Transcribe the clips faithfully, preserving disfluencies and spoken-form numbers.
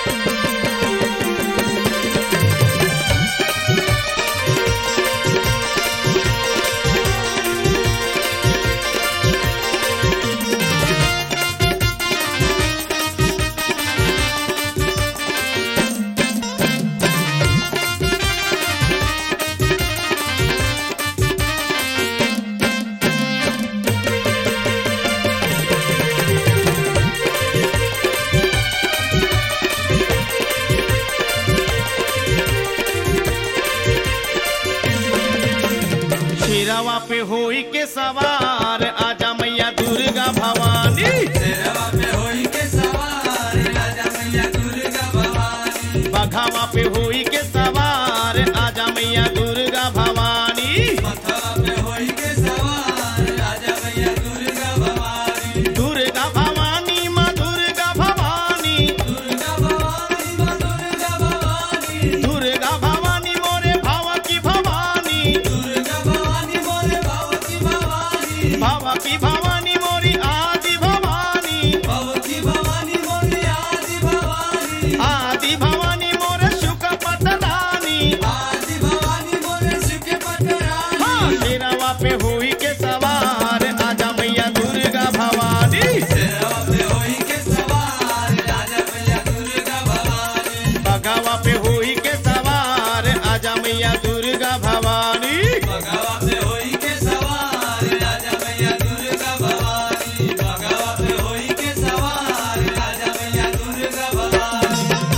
शेरवा पे होई के सवार आजा मैया दुर्गा भवानी। शेरवा पे होई के सवार आजा मैया दुर्गा भवानी। बघावा पे होई के सवार आजा मैया दुर्गा भवानी। मथवा पे होई के सवार आजा मैया दुर्गा भवानी। दुर्गा भवानी माँ दुर्गा भवानी। दुर्गा भवानी माँ दुर्गा भवानी। दुर्गा भवानी मोरे भाव की भवानी। दुर्गा भवानी मोरे भाव की भवानी। भाव की भवानी मोरी आदि भवानी। भाव की भवानी मोरे आदि भवानी। आदि भवानी मोरे शुक पटरानी। आदि भवानी मोरे सुख पटरानी। हाँ शेरवा पे होई के सवार आजा मैया दुर्गा भवानी। शेरवा पे होई के सवार आजा मैया दुर्गा भवानी। बघावा पे होई के सवार आजा मैया दुर्गा भवानी। बघावा पे होई के सवार आजा मैया दुर्गा भवानी। बघावा पे होई के सवार आजा मैया दुर्गा भवानी।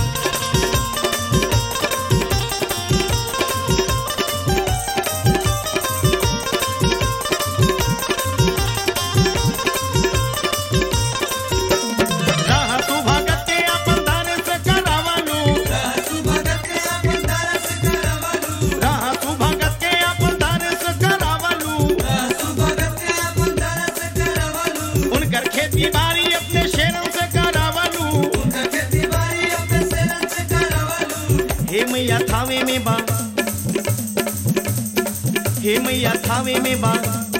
रह तू भगत के अपन दरस करावलू। रह तू भगत के अपन दरस करवलू। रह तू भगत के अपन दरस करावलू। रह तू भगत के अपन दरस करवलू। उनकर खेती बाड़ी अपने शेरों से करावलू। उनका खेती बाड़ी अपने सेरन से करवलू। हे मैया थावे में बा। हे मैया थावे में बा।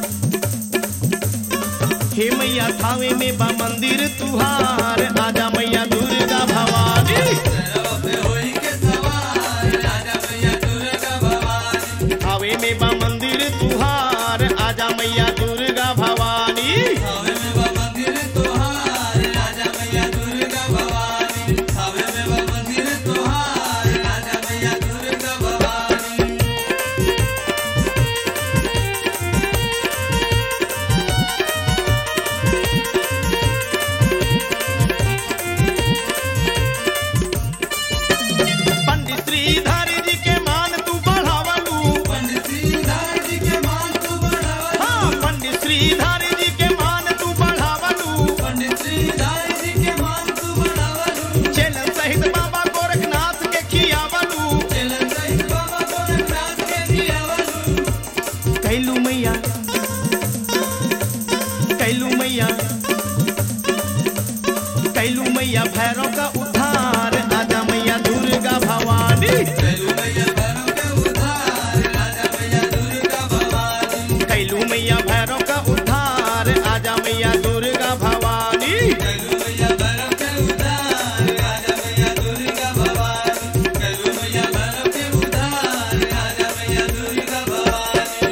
हे मैया थावे में बा मंदिर तुहार आजा मैया दुर्गा भवानी। शेरवा पे होई के सवार आजा मैया दुर्गा भवानी। थावे में बा मंदिर तुहार आजा मैया दुर्गा भवानी। थावे में बा मंदिर तुहार आजा मैया दुर्गा भवानी। थावे में बा मंदिर तुहार आजा मैया दुर्गा भवानी। पंडित श्रीधर जी के मान तू बढ़ावलू। पंडित श्रीधर जी के मान तू बढ़ावलू। हाँ पंडित श्रीधर जी के मान तू बढ़ावलू। पंडित श्रीधर जी के मान तू बढ़ावलू। चेलन सहित बाबा गोरखनाथ के खियावलू। चलन सहित बाबा गोरखनाथ के दियावलू। कैलू मैया कैलू मैया कैलू मैया भैरव का उद्धार आजा मैया दुर्गा भवानी। कैलू मैया भैरव के उद्धार आजा मैया दुर्गा भवानी। कैलू मैया भैरव का उद्धार आजा मैया दुर्गा भवानी। कैलू मैया भैरव के उद्धार आजा मैया दुर्गा भवानी। कैलू मैया भैरव के उद्धार आजा मैया दुर्गा भवानी।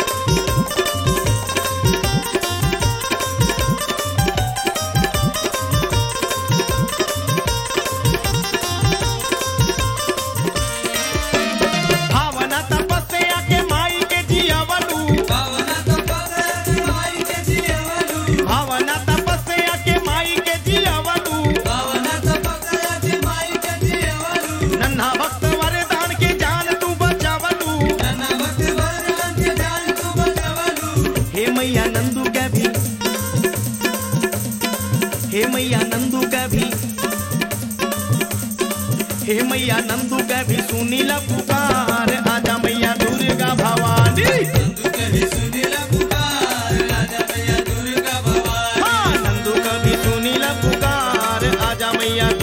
भावना तपस्या के माई के जियावलू। भावना तपस्या के माई के जियावलू। भावना तपस्या के माई के जियावलू। भावना तपस्या के माई के जियावलू। नन्हा भक्त वरदान के जान तू बचावलू। नन्हा भक्त वरदान के जान तू बचावलू। हे मैया नंदू का भी हे मैया नंदू का भी हे मैया नंदू का भी सुनीला पुकार आजा मैया दुर्गा भवानी। नंदू के भी सुनीला पुकार आजा मैया दुर्गा भवानी। हाँ नंदू का भी सुनीला पुकार आजा मैया